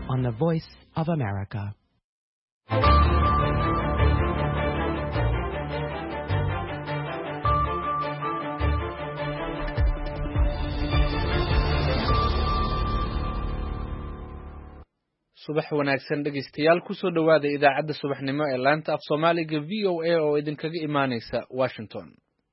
on the Voice of America. subax wanaagsan dhegeystayaal ku soo dhawaada idaacadda subaxnimo ee laanta af Soomaaliga VOA oo idinkaga imaaneysa Washington.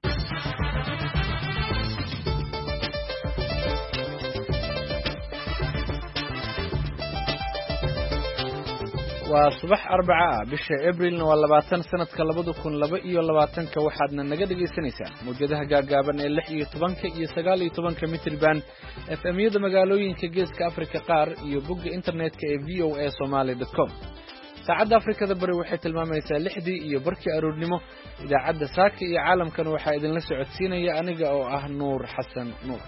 waa subax Arbaca bisha Abriilna waa 20 sanadka 2022 waxaadna naga dhageysanaysaan mowjadaha gaagaaban ee 16 iyo 19 mitir band FM-yada magaalooyinka Geeska Afrika qaar iyo bogga internetka ee voasomali.com. saacadda Afrikada bari waxay tilmaamaysaa 6 iyo barkii aroornimo. idaacadda saaka iyo caalamkan waxaa idinla socodsiinaya aniga oo ah Nuur Xasan Nuur.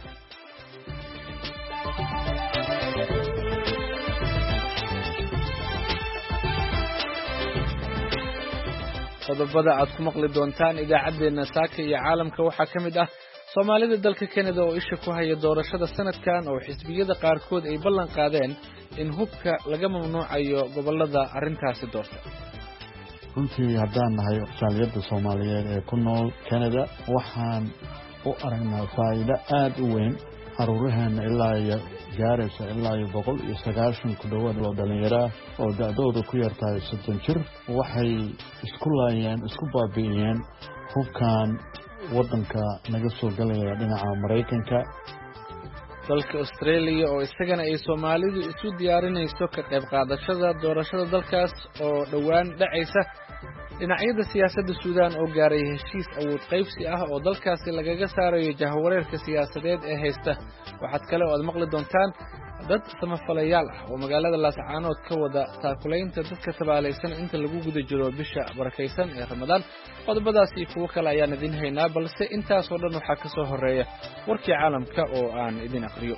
qodobada aad ku maqli doontaan idaacadeena saaka iyo caalamka waxaa ka mid ah Soomaalida dalka Canada oo isha ku haya doorashada sanadkan oo xisbiyada qaarkood ay ballan qaadeen in hubka laga mamnuucayo gobolada arrintaasi doorta. runtii haddaan nahay shacabiyada Soomaaliyeed ee ku nool Canada waxaan u aragnaa faa'iido aad u weyn caruuraheena ilaa iyo gaaraysa ilaa iyo 190 ku dhawaad oo dhalinyaro oo da'doodu ku yartahay 30 jir waxay isku laayeen isku baabi'iyeen hubkan wadanka naga soo galaya dhinaca Mareykanka. dalka Australia oo isagana ay Soomaalidu isu diyaarinayso ka qayb qaadashada doorashada dalkaas oo dhawaan dhacaysa. dhinacyada siyaasadda Suudaan oo gaaray heshiis awood qaybsi ah oo dalkaasi lagaga saarayo jahwareerka siyaasadeed ee haysta. waxaad kale oo aad maqli doontaan dad samafalayaal ah oo magaalada Laascaanood ka wada taakulaynta dadka tabaalaysan inta lagu guda jiro bisha barakeysan ee Ramadaan. qodobadaas iyo kuwo kale ayaan idin haynaa balse intaas oo dhan waxaa ka soo horeeya warkii caalamka oo aan idin aqriyo.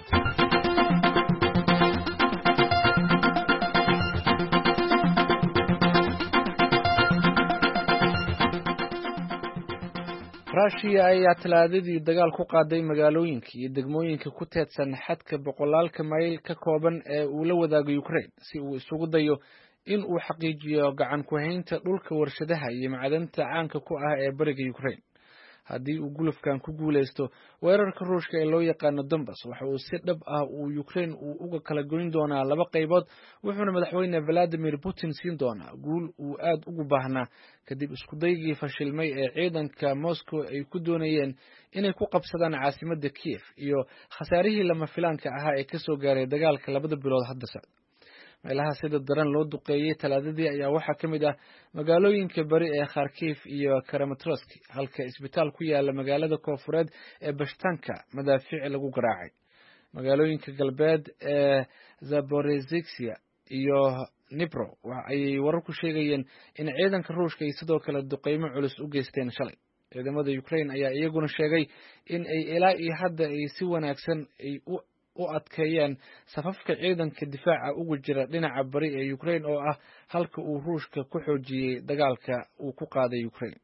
Russia ayaa talaadadii dagaal ku qaaday magaalooyinka iyo degmooyinka ku teedsan xadka boqolaalka mayl ka kooban ee uu la wadaago Ukraine si uu isugu dayo in uu xaqiijiyo gacan ku haynta dhulka warshadaha iyo macdanta caanka ku ah ee bariga Ukraine. haddii uu gulufkan ku guuleysto weerarka Ruushka ee loo yaqaan Donbas waxa uu si dhab ah Ukraine uga kala goyn doonaa laba qaybood wuxuuna madaxweyne Vladimir Putin siin doonaa guul uu aad ugu baahnaa kadib isku daygii fashilmay ee ciidanka Moscow ay ku doonayeen inay ku qabsadaan caasimadda Kiev iyo khasaarihii lama filaanka ahaa ee ka soo gaaray dagaalka labada bilood hadda socda. meelaha sida daran loo duqeeyay talaadadii ayaa waxaa ka mid ah magaalooyinka bari ee Kharkiv iyo Kramatorsk halka isbitaal ku yaala magaalada koonfureed ee Bashtanka madaafiic lagu garaacay. magaalooyinka galbeed ee Zaporizhzhia iyo Dnipro ayay wararku sheegayeen in ciidanka Ruushka ay sidoo kale duqeymo culus u geysteen shalay. ciidamada Ukraine ayaa iyaguna sheegay in ay ilaa iyo hadda ay si wanaagsan ay u adkeeyeen safafka ciidanka difaaca ugu jira dhinaca bari ee Ukraine oo ah halka uu Ruushka ku xoojiyay dagaalka uu ku qaaday Ukraine.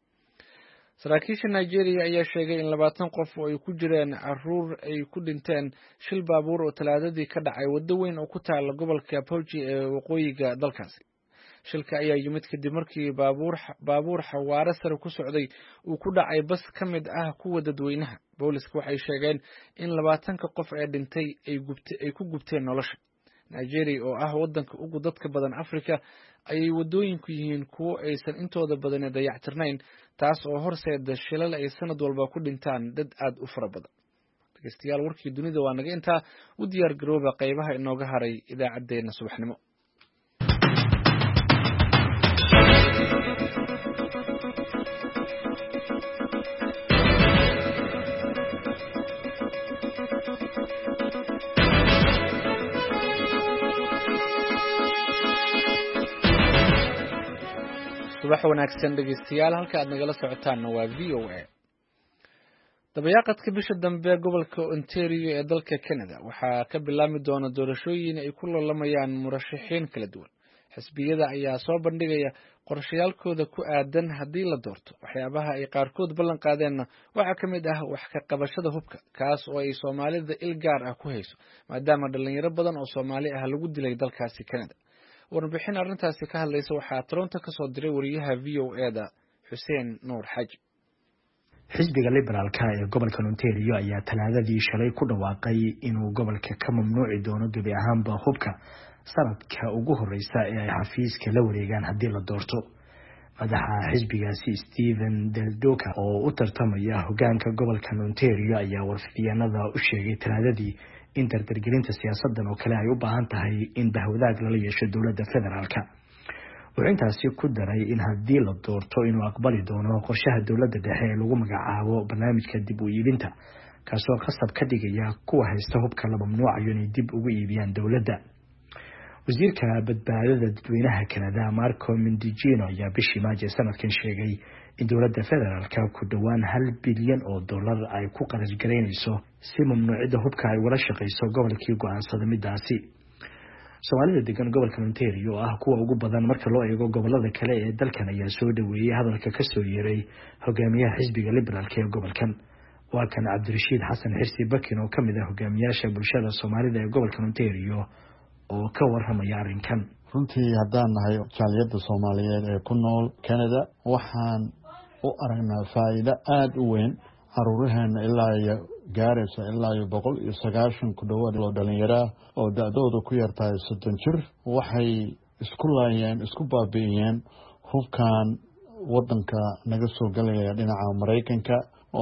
saraakiisha Nigeria ayaa sheegay in 20 qof oo ay ku jireen caruur ay ku dhinteen shil baabuur oo talaadadii ka dhacay waddo weyn oo ku taala gobolka Pokji ee waqooyiga dalkaasi. shilka ayaa yimid kadib markii baabuur xawaare sare ku socday uu ku dhacay bas ka mid ah kuwa dadweynaha. booliska waxay sheegeen in 20 qof ee dhintay ay ku gubteen nolosha. Nigeria oo ah wadanka ugu dadka badan Afrika ayay wadooyinku yihiin kuwo aysan intooda badan dayactirnayn taas oo horseeda shilal ay sanad walba ku dhintaan dad aad u fara badan. dhageystayaal warkii dunida waa naga intaa u diyaar garooba qaybaha inooga haray idaacadeena subaxnimo. subax wanaagsan dhegeystayaal halka aad nagala socotaan waa VOA. dabayaaqadka bisha dambe gobolka Ontario ee dalka Canada waxaa ka bilaami doona doorashooyin ay ku lolamayaan murashaxiin kala duwan. xisbiyada ayaa soo bandhigaya qorshayaalkooda ku aadan haddii la doorto. Waxyaabaha ay qaarkood ballan qaadeenna waxaa ka mid ah wax ka qabashada hubka, kaas oo ay Soomaalida il gaar ah ku hayso maadaama dhalinyaro badan oo Soomaali ah lagu dilay dalkaasi Canada. Warbixin arrintaasi ka hadlaysa waxaa Toronto ka soo diray wariyaha VOA-da Xuseen Nuur Xaji. xisbiga liberaalka ee gobolka Ontario ayaa talaadadii shalay ku dhawaaqay inuu gobolka ka mamnuuci doono gebi ahaanba hubka sanadka ugu horeysa ee ay xafiiska la wareegaan haddii la doorto. madaxa xisbigaasi Stephen Del Duca oo u tartamaya hogaanka gobolka Ontario ayaa warfidyannada u sheegay talaadadii in dardargelinta siyaasadan oo kale ay u baahan tahay in bahwadaag lala yeesho dowladda federaalka. wuxuu intaasi ku daray in haddii la doorto inuu aqbali doono qorshaha dowladda dhexe ee lagu magacaabo barnaamijka dib u iibinta, kaasoo qasab ka dhigaya kuwa haysta hubka la mamnuucayo inay dib ugu iibiyaan dowladda. wasiirka badbaadada dadweynaha Canada Marco Mendicino ayaa bishii Maajo sanadkan sheegay in dowladda federaalka ku dhawaan $1 bilyan ay ku qarash gareynayso si mamnuucida hubka ay wada shaqeyso gobolkii go'aansada midaasi. Soomaalida degan gobolka Ontario ah kuwa ugu badan marka loo eego gobolada kale ee dalkan ayaa soo dhaweeyay hadalka ka soo yeeray hogaamiyaha xisbiga liberaalka ee gobolkan. waa kan Cabdirashiid Xasan Xirsi Bakin oo kamid ah hogaamiyaasha bulshada Soomaalida ee gobolka Ontario oo ka warramaya arrinkan. runtii haddaan nahay jaaliyadda Soomaaliyeed ee ku nool Canada waxaan u aragnaa faa'iido aad u weyn. caruuraheena ilaa iyo gaaraysa ilaa iyo 190 ku dhawaad oo dhalinyaro oo da'doodu ku yartahay 30 jir waxay isku baabi'iyeen hubkan wadanka naga soo galaya dhinaca Mareykanka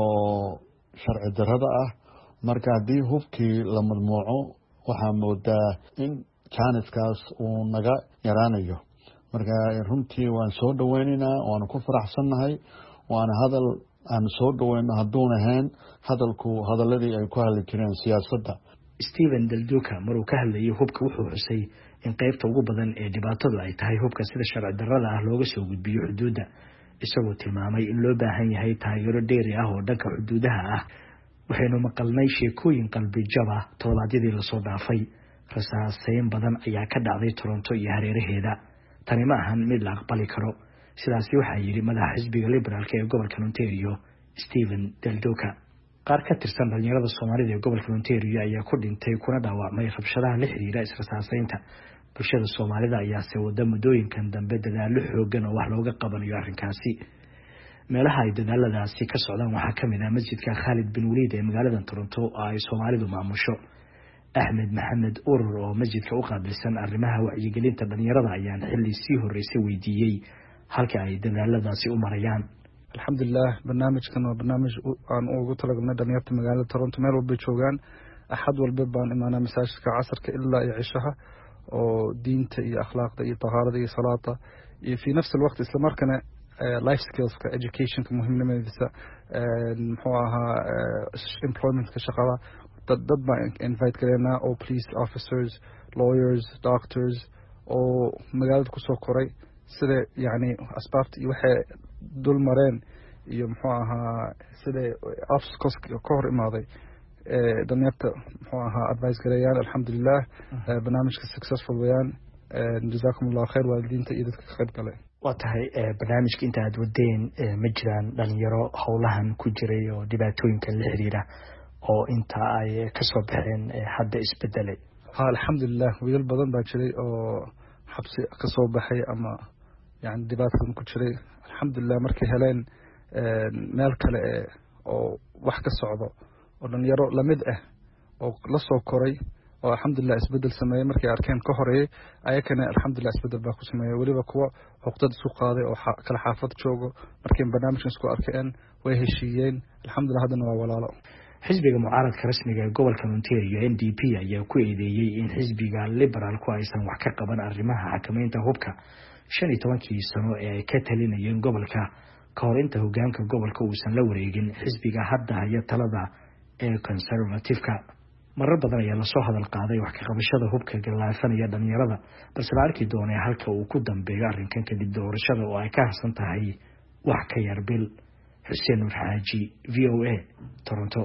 oo sharci darrada ah. marka haddii hubkii la mamnuuco waxaa moodaa in jaaniskaas uu naga yaraanayo. marka runtii waan soo dhaweynaynaa, waan ku faraxsannahay, waana hadal aan soo dhaweyno hadduun ahayn hadaladii ay ku hadli jireen siyaasadda. Stephen Del Duca maruu ka hadlayay hubka wuxuu xusay in qaybta ugu badan ee dhibaatadu ay tahay hubka sida sharci darrada ah looga soo gudbiyo xuduudda, isagoo tilmaamay in loo baahan yahay taageero dheeri ah oo dhanka xuduudaha ah. waxaynu maqalnay sheekooyin qalbi jaba toddobaadyadii lasoo dhaafay. rasaaseyn badan ayaa ka dhacday Toronto iyo hareeraheeda. tani ma ahan mid la aqbali karo. sidaasi waxaa yiri madaxa xisbiga liberaalka ee gobolka Ontario Stephen Del Duca. qaar ka tirsan dhalinyarada Soomaalida ee gobolka Ontario ayaa ku dhintay kuna dhaawacmay rabshadaha la xiriira israsaaseynta. bulshada Soomaalida ayaa se wada muddooyinkan dambe dadaalo xoogan oo wax looga qabanayo arrinkaasi. meelaha ay dadaaladaasi ka socdaan waxaa ka mid ah masjidka Khalid bin Waliid ee magaalada Toronto oo ay Soomaalidu maamusho. Ahmed Maxamed Urur oo masjidka u qaabilsan arrimaha wacyigelinta dhalinyarada ayaan xilli sii horeysay weydiiyey halka ay dadaaladaasi u marayaan. alxamdulilah barnaamijkan waa barnaamij aan ugu talagalnay dhalinyarta magaalada Toronto meel walba joogaan. axad walba baan imaanaa masaajidka casarka ilaa iyo cishaha oo diinta iyo akhlaaqda iyo tahaarada iyo salaada iyo fi nafs alwaqt isla markana life skills ka education ka muhiimnimadiisa muxuu ahaa employment ka shaqada dad baan invite gareynaa oo police officers, lawyers, doctors oo magaalada kusoo koray sida yani asbaabta iyo waxay dul mareen iyo muxuu ahaa sida obstacles ka hor imaaday dhalinyarta muxuu ahaa advice gareeyaan. alxamdulilah barnaamijka successful wayaan. jazakumullah khair waalidiinta iyo dadka ka qayb galay. waa tahay barnaamijka inta aad wadeen ma jiraan dhalinyaro howlahan ku jiray oo dhibaatooyinka la xiriira oo inta ay ka soo baxeen hadda isbedelay? alxamdulilah wiil badan baa jiray oo xabsi ka soo baxay ama yani dhibaatadan ku jiray. alxamdulilah markay heleen meel kale oo wax ka socdo oo dhalinyaro lamid ah oo la soo koray oo alxamdulilah isbedel sameeyay markay arkeen ka horeeyay ayakana alxamdulilah isbedel baa ku sameeyay. waliba kuwa xuquuqdad isku qaaday oo kala xaafad joogo markay barnaamijkan isku arkeen way heshiiyeen. alxamdulilah haddana waa walaalo. xisbiga mucaaradka rasmiga ee gobolka Ontario NDP ayaa ku eedeeyay in xisbiga liberaalku aysan wax ka qaban arrimaha xakameynta hubka 15 sano ee ay ka talinayeen gobolka ka hor inta hogaanka gobolka uusan la wareegin xisbiga hadda haya talada ee conservative-ka. marar badan ayaa lasoo hadal qaaday wax ka qabashada hubka galaafanaya dhalinyarada, balse la arki doonaa halka uu ku dambeeyo arrinkan kadib doorashada oo ay ka harsan tahay wax ka yar bil. Xuseen Nuur Xaaji, VOA, Toronto.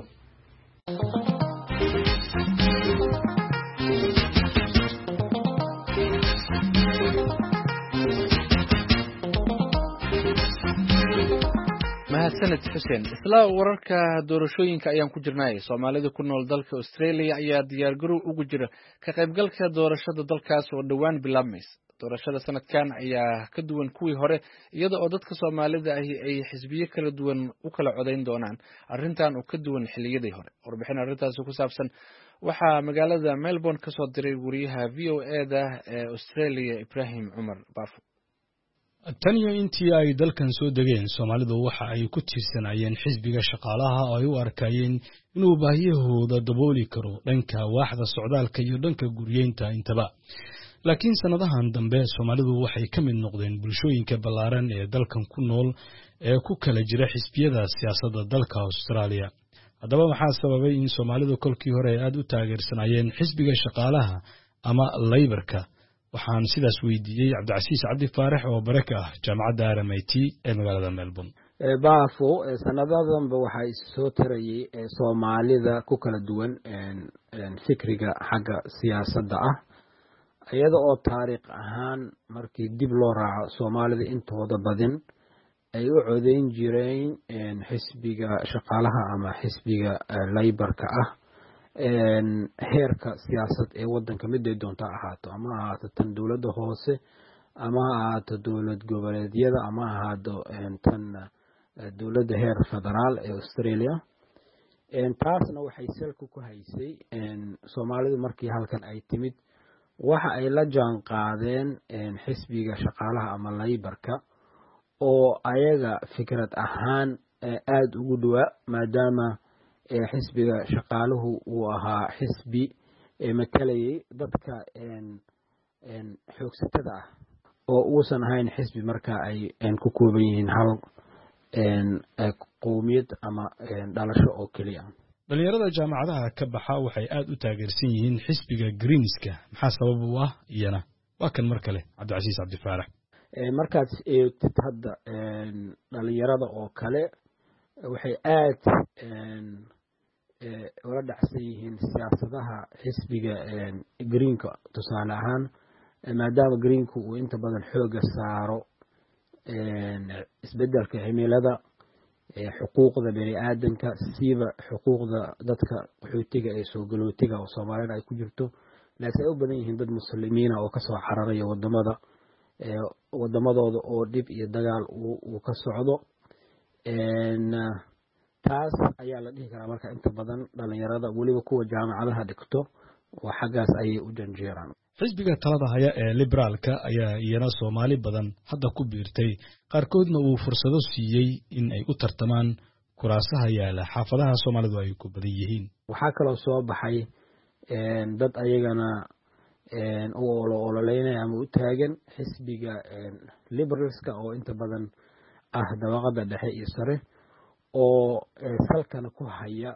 mahadsanid xuseen. isla wararka doorashooyinka ayaan ku jirnay. Soomaalida ku nool dalka Australia ayaa diyaar garow ugu jira ka qaybgalka doorashada dalkaas oo dhawaan bilaabmaysa. Doorashada sanadkan ayaa ka duwan kuwii hore, iyada oo dadka Soomaalida ahi ay xisbiyo kala duwan u kala codeyn doonaan. Arrintan oo ka duwan xilliyadii hore. Warbixin arrintaas ku saabsan waxaa magaalada Melbourne ka soo diray wariyaha VOA-da ee Australia Ibrahim Cumar Baafo. tan iyo intii ay dalkan soo degeen Soomaalidu waxa ay ku tiirsanayeen xisbiga shaqaalaha oo ay u arkayeen inuu baahiyahooda dabooli karo dhanka waaxda socdaalka iyo dhanka guryeynta intaba. laakiin sanadahan dambe Soomaalidu waxay ka mid noqdeen bulshooyinka ballaaran ee dalkan ku nool ee ku kala jira xisbiyada siyaasadda dalka Australia. haddaba waxaa sababay in Soomaalidu kolkii hore aad u taageersanayeen xisbiga shaqaalaha ama Labour-ka. waxaan sidaas weydiiyey Cabdicasiis Cabdi Faarax oo baraka ah jaamacadda RMIT ee magaalada Melbourne. baafo sanadadanba waxay soo tarayay Soomaalida ku kala duwan fikriga xagga siyaasadda ah, iyada oo taariikh ahaan markii dib loo raaco Soomaalida intooda badan ay u codeyn jireen xisbiga shaqaalaha ama xisbiga Labour-ka ah heerka siyaasad ee wadanka mid ay doonto ahaato, ama ahaato tan dowladda hoose, ama ahaato dowlad goboleedyada, ama ahaato tan dowladda heer federaal ee Australia. taasna waxay salka ku haysay Soomaalidu markii halkan ay timid waxa ay la jaan qaadeen xisbiga shaqaalaha ama Labour-ka oo ayaga fikrad ahaan aad ugu dhawaa, maadaama xisbiga shaqaaluhu uu ahaa xisbi matalayay dadka xoogsatada ah oo uusan ahayn xisbi marka ay ku kooban yihiin hal qowmiyad ama dhalasho oo keliya. dhalinyarada jaamacadaha ka baxa waxay aad u taageersan yihiin xisbiga Greenska. maxaa sabab u ah iyana? waa kan mar kale Cabdicasiis Cabdi Faarax. markaad eegtid hadda dhalinyarada oo kale waxay aad ula dhacsan yihiin siyaasadaha xisbiga Greenka. tusaale ahaan maadaama Greenku uu inta badan xooga saaro isbedelka cimilada, xuquuqda bani'aadanka, siiba xuquuqda dadka qaxootiga ee soo galootiga oo Soomaalida ay ku jirto, laakiin ay u badan yihiin dad muslimiina oo kasoo cararaya wadamadooda oo dhib iyo dagaal uu ka socdo. taas ayaa la dhihi karaa marka inta badan dhalinyarada weliba kuwa jaamacadaha dhigto oo xaggaas ayay u janjeeraan. xisbiga talada haya ee liberaalka ayaa iyana Soomaali badan hadda ku biirtay, qaarkoodna uu fursado siiyey in ay u tartamaan kuraasaha yaala xaafadaha Soomaalidu ay ku badan yihiin. waxaa kaloo soo baxay dad ayagana u ololeynaya ama u taagan xisbiga liberalska oo inta badan ah dabaqada dhexe iyo sare, oo salkana ku haya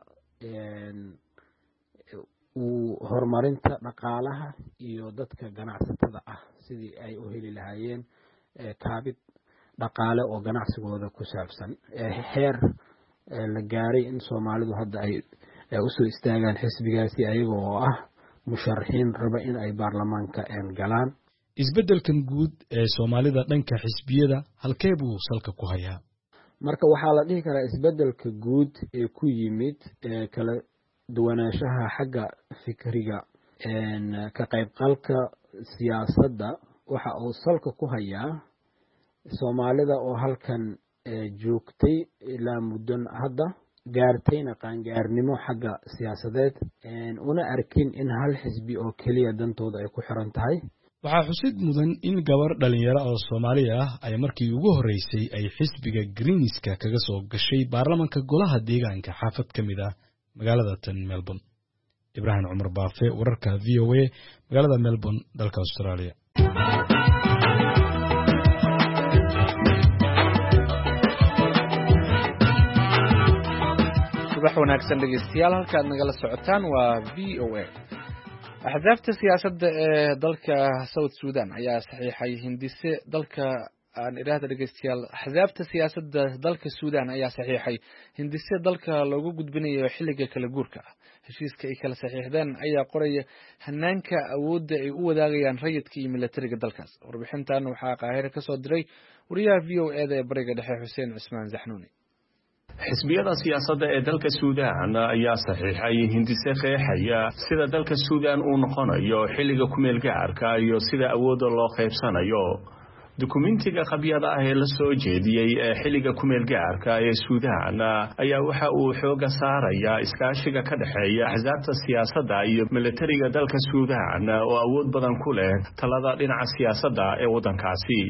horumarinta dhaqaalaha iyo dadka ganacsatada ah sidii ay u heli lahaayeen kaabid dhaqaale oo ganacsigooda ku saabsan. heer la gaaray in Soomaalidu hadda ay usoo istaagaan xisbigaasi ayaga oo ah musharaxiin raba in ay baarlamaanka galaan. isbedelkan guud ee Soomaalida dhanka xisbiyada halkee buu salka ku hayaa? marka waxaa la dhihi karaa isbedelka guud ee ku yimid kala duwanaanshaha xagga fikriga ka qaybgalka siyaasadda waxa uu salka ku hayaa Soomaalida oo halkan joogtay ilaa muddan hadda gaartayna qaangaarnimo xagga siyaasadeed, una arkin in hal xisbi oo keliya dantooda ay ku xiran tahay. waxaa xusid mudan in gabar dhalinyaro oo Soomaali ah ay markii ugu horeysay ay xisbiga Greenska kaga soo gashay baarlamaanka golaha deegaanka xaafad ka mid ah magaalada tan Melbourne. Ibrahim Cumar Baafe, wararka VOA, magaalada Melbourne, dalka Australia. subax wanaagsan dhegeystayaal, halkaad nagala socotaan waa VOA. axzaabta siyaasadda ee dalka South Sudan ayaa saxiixay hindise dalka dhegeystayaal axzaabta siyaasadda dalka Sudan ayaa saxiixay hindise dalka loogu gudbinayo xilliga kala guurka ah. heshiiska ay kala saxiixdeen ayaa qoraya hanaanka awoodda ay u wadaagayaan rayidka iyo militariga dalkaas. warbixintan waxaa Qaahire ka soo diray wariyaha VOA-da ee bariga dhexe Xuseen Cusmaan Zaxnuuni. xisbiyada siyaasadda ee dalka Suudaan ayaa saxiixay hindise qeexaya sida dalka Suudaan uu noqonayo xilliga kumeel gaarka iyo sida awoodda loo qaybsanayo dukumentiga qabyada ah ee la soo jeediyay ee xilliga kumeel gaarka ee Suudaan ayaa waxa uu xooga saaraya iskaashiga ka dhaxeeya axsaabta siyaasadda iyo militariga dalka Suudaan oo awood badan ku leh talada dhinaca siyaasadda ee wadankaasi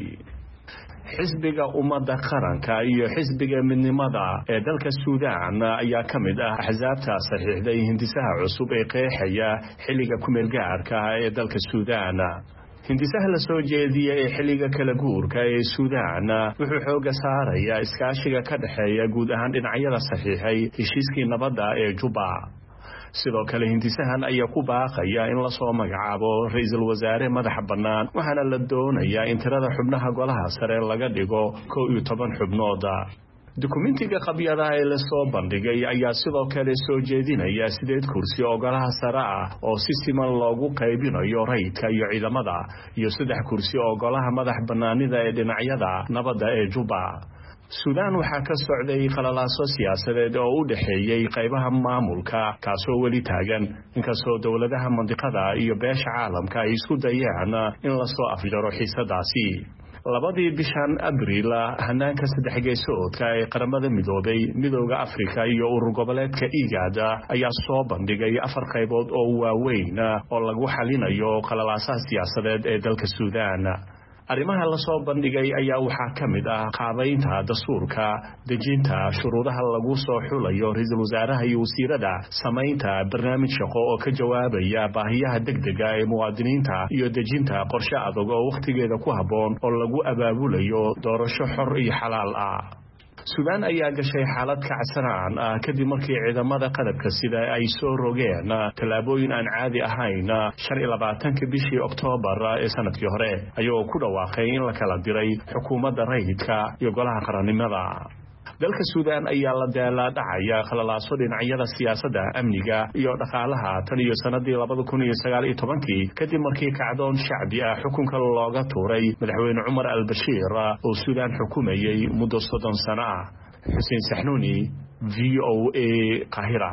xisbiga ummadda qaranka iyo xisbiga midnimada ee dalka Suudaan ayaa ka mid ah axsaabta saxiixday hindisaha cusub ee qeexaya xilliga kumeel gaarka ee dalka Suudaan hindisaha la soo jeediyay ee xilliga kala guurka ee Suudaan wuxuu xooga saarayaa iskaashiga ka dhaxeeya guud ahaan dhinacyada saxiixay heshiiskii nabadda ee Juba sidoo kale hindisahan ayaa ku baaqaya in la soo magacaabo ra'iisul wasaare madax bannaan waxaana la doonayaa in tirada xubnaha golaha sare laga dhigo 12 xubnood dukumentiga qabyada ee la soo bandhigay ayaa sidoo kale soo jeedinaya 8 kursi oo golaha sare ah oo si siman loogu qaybinayo rayidka iyo ciidamada iyo 3 kursi oo golaha madax bannaanida ee dhinacyada nabadda ee Juba Suudaan waxaa ka socday qalalaaso siyaasadeed oo u dhaxeeyay qaybaha maamulka kaasoo weli taagan inkastoo dawladaha mandiqada iyo beesha caalamka ay isku dayaan in la soo afjaro xiisadaasi labadii bishan Abriil hanaanka saddex geesoodka ee qaramada midoobay midowga Afrika iyo urur goboleedka IGAD ayaa soo bandhigay 4 qaybood oo waaweyn oo lagu xalinayo qalalaasaha siyaasadeed ee dalka Suudaan arrimaha la soo bandhigay ayaa waxaa ka mid ah qaabaynta dastuurka dejinta shuruudaha lagu soo xulayo ra'iisul wasaaraha iyo wasiirada samaynta barnaamij shaqo oo ka jawaabaya baahiyaha degdega ee muwaadiniinta iyo dejinta qorshe adag oo waqtigeeda ku habboon oo lagu abaabulayo doorasho xor iyo xalaal ah Suudaan ayaa gashay xaalad kacsanaan kadib markii ciidamada qalabka sida ay soo rogeen talaabooyin aan caadi ahayn 25 bishii Oktoobar ee sanadkii hore ayuu ku dhawaaqay in la kala diray xukuumadda rayidka iyo golaha qarannimada dalka Suudaan ayaa la daalaa-dhacaya qalalaaso dhinacyada siyaasadda amniga iyo dhaqaalaha tan iyo sanadii 2019 kadib markii kacdoon shacbi ah xukunka looga tuuray madaxweyne Umar al-Bashir oo Suudaan xukumayay muddo 30 sano ah Xuseen Saxnuuni VOA Qaahira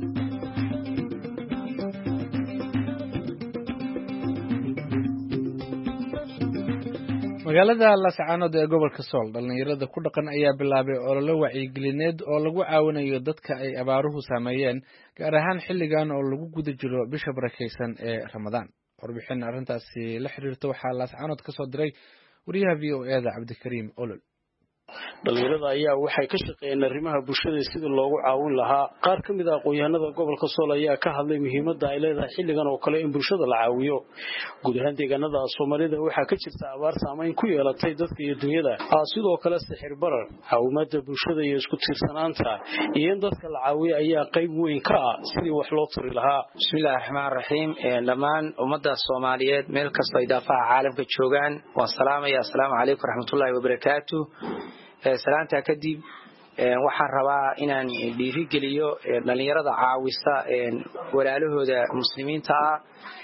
magaalada Laascaanood ee gobolka Sool dhalinyarada ku dhaqan ayaa bilaabay olole wacyigelineed oo lagu caawinayo dadka ay abaaruhu saameeyeen gaar ahaan xilligan oo lagu guda jiro bisha barakeysan ee Ramadaan warbixin arrintaasi la xiriirta waxaa Laascaanood ka soo diray wariyaha VOA-da Cabdikariim Olol dhalinyarada ayaa waxay ka shaqeeyeen arrimaha bulshada sidii loogu caawin lahaa qaar ka mid ah aqoonyahanada gobolka Sool ayaa ka hadlay muhiimadda ay leedahay xilligan oo kale in bulshada la caawiyo guud ahaan deegaanada Soomaalida waxaa ka jirta abaar saameyn ku yeelatay dadka iyo dunyada sidoo kale sixir barar caawimada bulshada iyo isku tiirsanaanta iyo in dadka la caawiyo ayaa qayb weyn ka ah sidii wax loo tiri lahaa bismillaahir rahmaanir rahiim dhamaan ummadda Soomaaliyeed meel kasta ay daafaha caalamka joogaan waan salaamaya assalaamu calaykum raxmatullaahi wa barakaatuh salaanta kadib waxaan rabaa inaan dhiirigeliyo dhalinyarada caawisa walaalahooda muslimiinta ah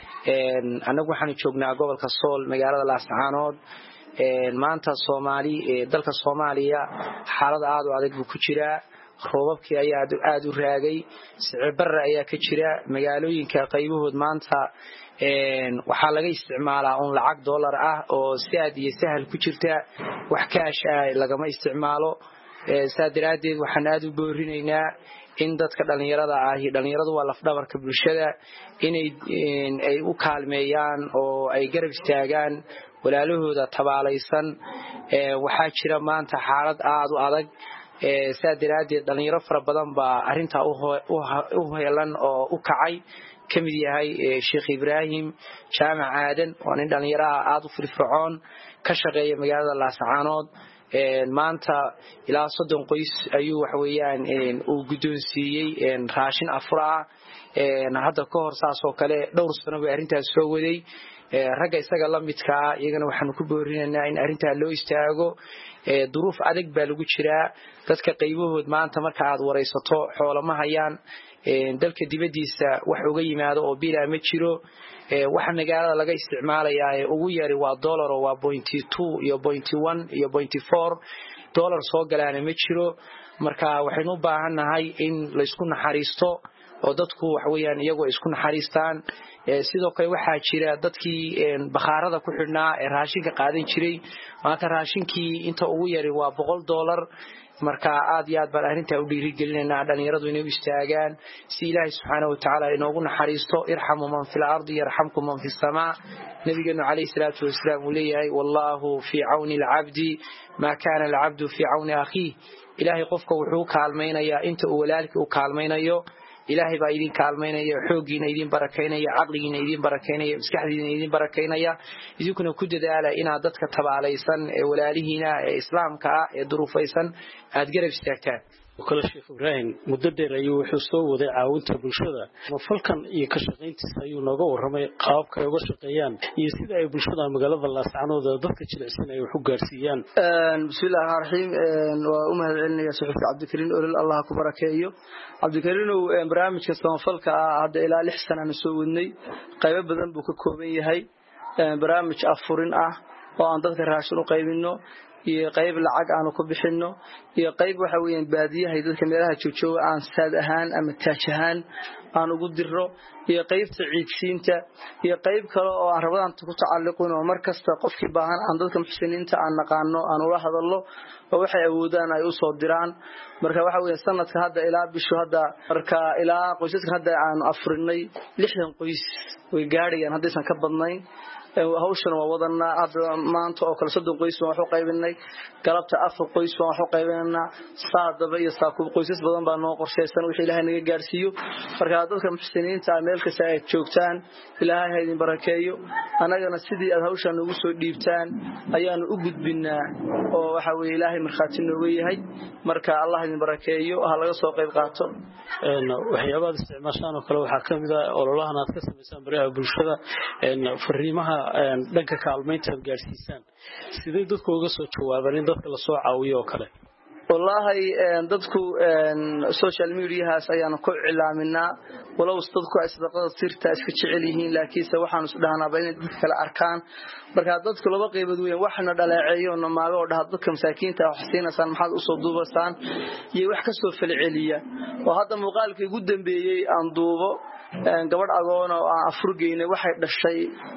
anagu waxaan joognaa gobolka Sool magaalada Laascaanood maanta dalka Soomaaliya xaalad aad u adag ku jira roobabkii ayaa aad u raagay sicir barra ayaa ka jira magaalooyinka qaybahood maanta waxaa laga isticmaalaa lacag dollar ah oo si aad iyo sahal ku jirta wax kaash ah lagama isticmaalo saadiradeed waxaan aad u boorinaynaa in dadka dhalinyarada ah iyo dhalinyaradu waa laf dhabarka bulshada inay u kaalmeeyaan oo ay garab istaagaan walaalahooda tabaalaysan waxaa jira maanta xaalad aad u adag saadiradeed dhalinyaro fara badan baa arinta u heelan oo u kacay kamid yahay Sheekh Ibrahim Jaamac Aadan oo nin dhalinyaro aad u firfircoon ka shaqeeya magaalada Laascaanood maanta ilaa 30 qoys ayuu wax weeyaan uu gudoonsiiyay raashin afur ah hadda ka hor saas oo kale dhowr sano way arintaas soo waday ragga isaga la midka iyagana waxaan ku boorinaynaa in arinta loo istaago duruuf adag baa lagu jiraa dadka qaybahood maanta marka aad wareysato xoolama hayaan dalka dibadiisa wax uga yimaado oo bila ma jiro waxa magaalada laga isticmaalayaa ugu yari waa dollar oo waa 0.2 iyo 0.1 iyo 0.4 dollar soo galaana ma jiro marka waxaynu u baahannahay in la isku naxariisto oo dadku waxa weeyaan iyagoo isku naxariistaan sidoo kale waxaa jira dadkii bakhaarada ku xidhnaa ee raashinka qaadan jiray maanta raashinkii inta ugu yari waa $100 marka aad iyo aad baan arrintaa u dhiirigelinaynaa dhalinyaradu inay u istaagaan si ilaahay subxaanahu watacaala inoogu naxariisto irxamu man fil ardi yarxamkum man fis samaa nabigeenu calayhi salaatu wasalaam uu leeyahay wallaahu fii cawni alcabdi maa kaana alcabdu fii cawni akhiih ilaahay qofka wuxuu kaalmaynayaa inta uu walaalkii u kaalmaynayo ilaahay baa idin kaalmaynaya xoogiina idin barakaynaya caqligiina idin barakaynaya maskaxdiina idin barakaynaya idinkuna ku dadaala inaad dadka tabaalaysan ee walaalihiina ee islaamka ah ee duruufaysan aad garab istaagtaan وكل شيخ إبراهيم مددر أيوه حسوا وذي عاونت بالشدة وفلكن يكشقين تسيو نجوا ورمي قابك يوشقيان يصير أي بالشدة مجلد الله سبحانه ذكر تجلسين أيوه حجر سيان بسم الله الرحمن الرحيم وأمهد علني يا شيخ عبد الكريم أقول الله كبرك أيوه عبد الكريم وبرامج كسام فلك عاد إلى لحسن عن سووني قريب بدن بوك كوبي هاي برامج أفورين وأن تذكر عشان قريبينه iyo qayb lacag aanu ku bixino iyo qayb waxa weeyaan baadiyaha dadka meelaha joojooga aan saad ahaan ama taaj ahaan aan ugu diro iyo qaybta ciidsiinta iyo qayb kale oo aan rabadaan ku tacalluqin oo markasta qofkii baahan aan dadka muxsiniinta aan naqaano aan ula hadallo oo waxay awoodaan ay u soo diraan marka waxa weeyaan sanadka hadda ilaa bishu hadda marka ilaa qoysaska hadda aan afrinay 60 qoys way gaarayaan haddaysan ka badnayn hawshan waa wadanaa hadda maanta oo kala 3 qoys waan wax u qaybinay galabta 4 qoys waan wax u qaybinaa saadaba iyo saakub qoysas badan baa noo qorsheysan wixii Ilaahay naga gaarsiiyo marka dadka muxsiniinta meel kasta ay joogtaan Ilaahay ha idin barakeeyo anagana sidii aad hawshan ugu soo dhiibtaan ayaan u gudbinaa oo waxa weey Ilaahay marxaati nooga yahay marka Allah idin barakeeyo ha laga soo qayb qaato waxyaabaha isticmaashaan oo kale waxa kamid ah ololahan aad ka sameysaan baraha bulshada fariimaha dhanka kaalmaynta gaarsiisaan sidee dadku uga soo jawaabaan in dadka la soo caawiyo oo kale wallahi dadku social media haas ayaan ku cilaaminaa walow dadku ay sadaqada sirta iska jecel yihiin laakiinse waxaan is dhahnaa in dadka kala arkaan marka dadku laba qaybood weeyaan waxna dhaleeceeyo maaga oo dhaha dadka masaakiinta wax siinaysan maxaad u soo duubasaan iyo wax ka soo falceliya oo hadda muuqaalkii ugu dambeeyay aan duubo gabadh agoon oo aan afurgeynay waxay dhashay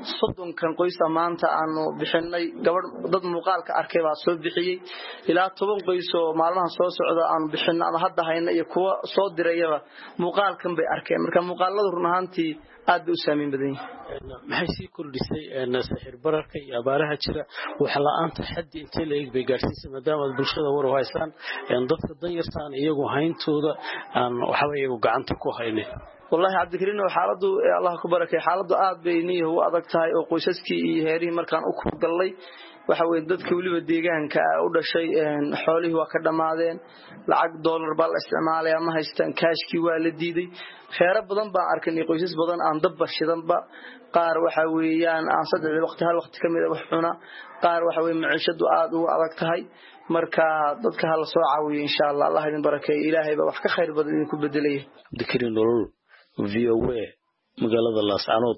30 kan qoys maanta aanu bixinay gabadh dad muuqaalka arkay baa soo bixiyay ilaa 10 qoys oo maalmahan soo socda aan bixinay ama hadda hayna iyo kuwa soo dirayaba muuqaalkan bay arkeen marka muuqaaladu run ahaantii aad u saameyn badan yihiin maxay sii kordhisay sixir bararka iyo abaaraha jira wax la'aanta xaddi intee la eeg bay gaarsiisay maadaama bulshada war u haystaan dadka danyartaan iyagu hayntooda aan waxba iyagu gacanta ku haynin wallahi Abdi Kariim xaaladu Allah ku barakay xaaladu aad bay niyo u adag tahay oo qoysaskii iyo heerihii markaan u kulgalay waxa weey dadka waliba deegaanka u dhashay xoolihii waa ka dhamaadeen lacag dollar baa la isticmaalay ama haystaan kaashkii waa la diiday khayr badan baan arkanay qoysas badan aan dabba shidanba qaar waxa weeyaan aan saddex waqti hal waqti kamid ah wax cuna qaar waxa weey maciishadu aad u adag tahay marka dadka hal soo caawiyo insha Allah Allah idin barakeeyo Ilaahay baa wax ka khayr badan idin ku bedelay Abdi Kariim nolol VOA magaalada Laascaanood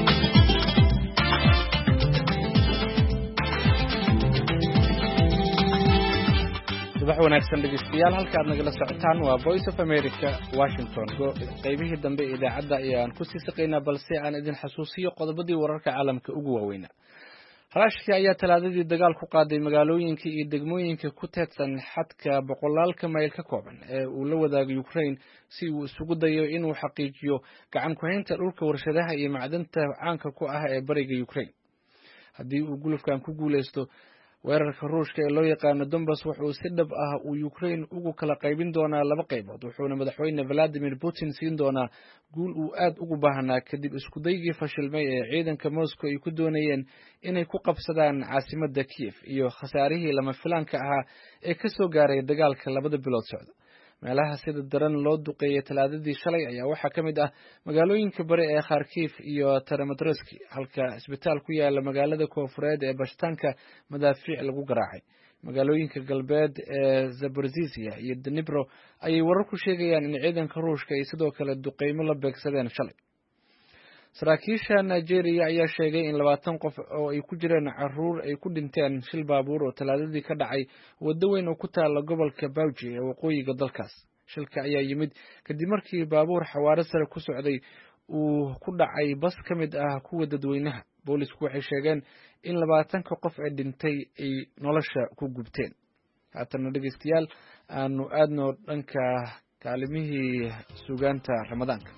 subax wanaagsan dhegeystayaal halka aad nagala socotaan waa Voice of America Washington qaybihii dambe ee idaacadda ayaan ku sii saqeynaa balse aan idin xasuusiyo qodobadii wararka caalamka ugu waaweyn Ruushka ayaa talaadadii dagaal ku qaaday magaalooyinka iyo degmooyinka ku teedsan xadka boqolaalka mayl ka kooban ee uu la wadaago Ukraine si uu isugu dayo inuu xaqiijiyo gacan ku haynta dhulka warshadaha iyo macdanta caanka ku ah ee bariga Ukraine haddii uu gulufkan ku guuleysto weerarka Ruushka ee loo yaqaan Donbas wuxuu si dhab ah uu Ukraine ugu kala qaybin doonaa laba qaybood wuxuuna madaxweyne Vladimir Putin siin doonaa guul uu aad ugu baahnaa kadib isku daygii fashilmay ee ciidanka Moscow ay ku doonayeen inay ku qabsadaan caasimadda Kiev iyo khasaarihii lama filaanka ahaa ee ka soo gaaray dagaalka labada bilood socda meelaha sida daran loo duqeeyay talaadadii shalay ayaa waxaa ka mid ah magaalooyinka bari ee Kharkiv iyo Kramatorsk halka isbitaal ku yaala magaalada koonfureed ee Bashtanka madaafiic lagu garaacay magaalooyinka galbeed ee Zaporizhia iyo Dnipro ayay warar ku sheegayaan in ciidanka Ruushka ay sidoo kale duqeymo la beegsadeen shalay saraakiisha Nigeria ayaa sheegay in 20 qof oo ay ku jireen caruur ay ku dhinteen shil baabuur oo talaadadii ka dhacay waddo weyn oo ku taala gobolka Bauchi ee waqooyiga dalkaas. Shilka ayaa yimid kadib markii baabuur xawaare sare ku socday uu ku dhacay bas ka mid ah kuwa dadweynaha. Boolisku waxay sheegeen in 20 qof ee dhintay ay nolosha ku gubteen. haatan dhageystayaal aanu aadno dhanka kaalimihii suugaanta Ramadaanka.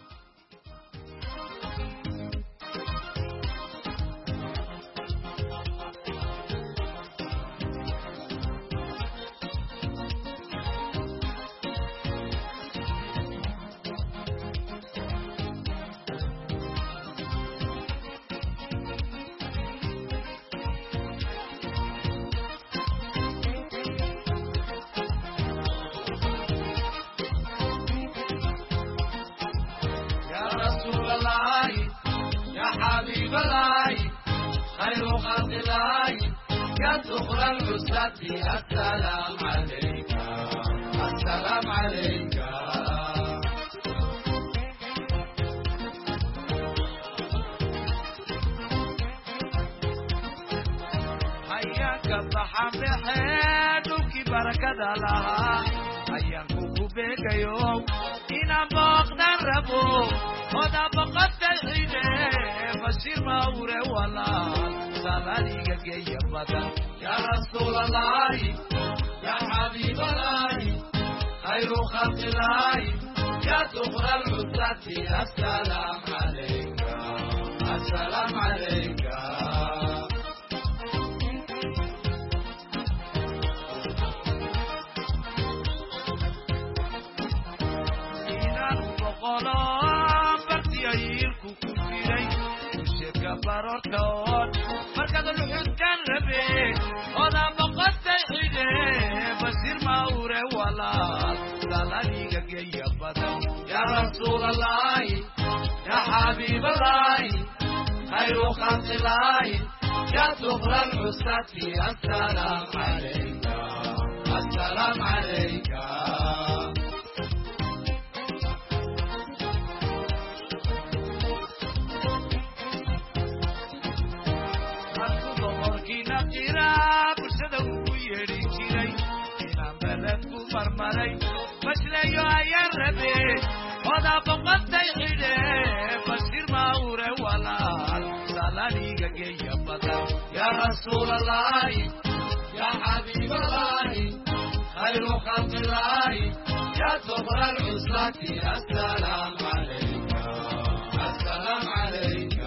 السلام عليك السلام عليك حياك الضحى بحيدك بركة لها حياك بك يوم إنا بقدر ربو ودا بقدر حيني فسير ما أوري ولا سلاليك جاي بدن يا رسول الله يا حبيب الله خير خلق الله يا دخل العزة السلام عليك السلام عليك إنان بقلام برتيايلكو كفيري وشيكا بارورتون مركز الحسكان ربي ودا بقدر حيني بسير ما أوري ولا سلاليك جاي بدن يا رسول الله يا حبيب الله خير خلق الله يا دخل العزة السلام عليك السلام عليك مرمري مسليو يا ربي ودا بقدر حيني بسير ما أوري ولا سلالي جاي بدن يا رسول الله يا حبيب الله خير خلق الله يا دخل العزة السلام عليك السلام عليك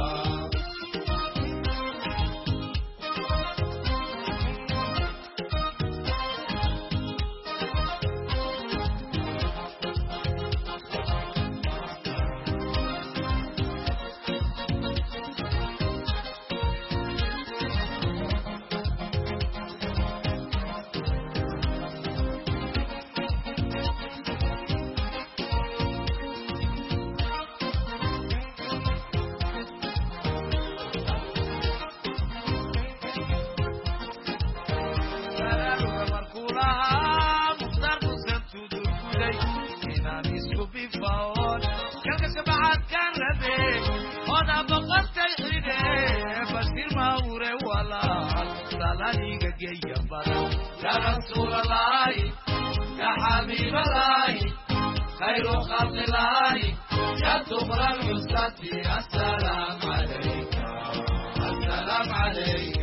يا رسول الله يا حبيب الله خير خلق الله يا دخل العزة السلام عليك السلام عليك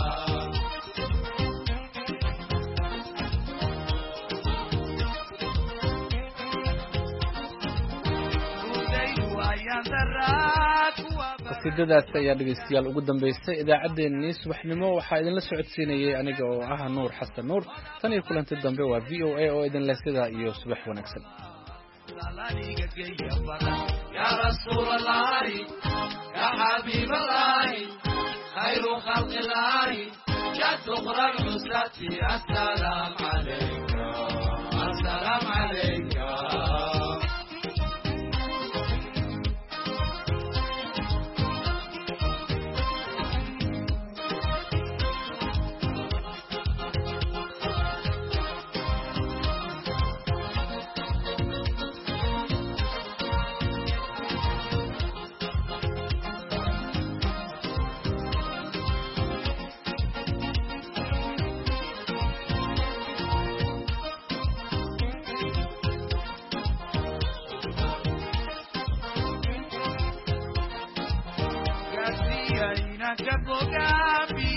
qasiidadaas ayaa dhegeystayaal ugu dambeysay idaacaddeenii subaxnimo waxaa idinla socodsiinayay aniga oo ah Nuur Xasan Nuur tan iyo kulanti dambe waa VOA oo idin leh sidaa iyo subax wanaagsan يا رسول الله يا حبيب الله خير خلق الله يا دخل العزة السلام عليك السلام عليك inaan ka fogaado